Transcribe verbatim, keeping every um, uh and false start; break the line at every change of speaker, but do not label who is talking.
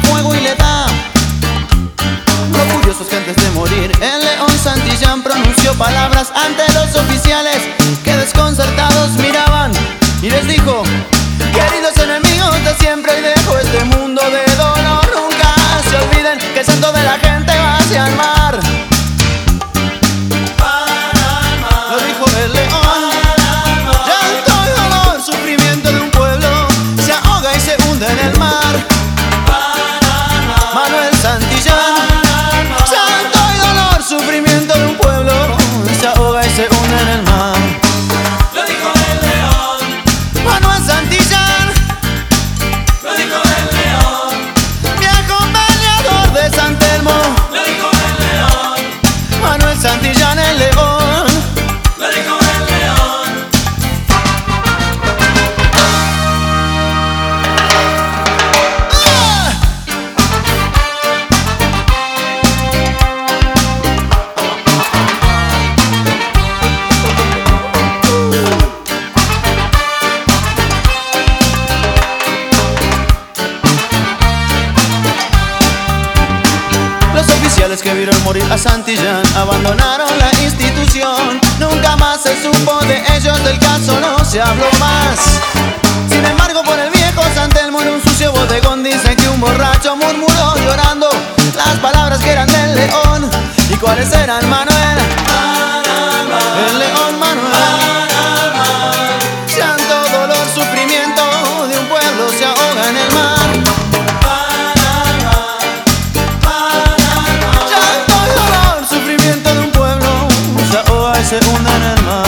fuego y le da. Orgullosos que antes de morir el león Santillán pronunció palabras ante los oficiales que desconcertados miraban y les dijo: queridos enemigos de siempre, y dejo este mundo de dolor. Nunca se olviden que el santo de la gente va hacia el mar. Lo dijo el león. Llanto y dolor, sufrimiento de un pueblo se ahoga y se hunde en el mar. Manuel Santillán. Llanto y dolor, sufrimiento de un pueblo se ahoga y se hunde en el mar.
Lo dijo el león.
Manuel Santillán.
Lo dijo el león.
Viejo peleador de San Telmo.
Lo dijo el león.
Manuel Santillán el león.
Lo dijo el león.
¡Ah! Los oficiales que vieron morir a Santillán abandonaron la institución. Nunca más se supo de ellos, del caso no se habló más. Sin embargo, por el viejo San Telmo en un sucio bodegón dicen que un borracho murmuró llorando las palabras que eran del león. ¿Y cuáles eran, Manuel? El león Manuel. Llanto, dolor, sufrimiento de un pueblo se ahoga en el mar. Llanto y dolor, sufrimiento de un pueblo se ahoga y se hunde en el mar.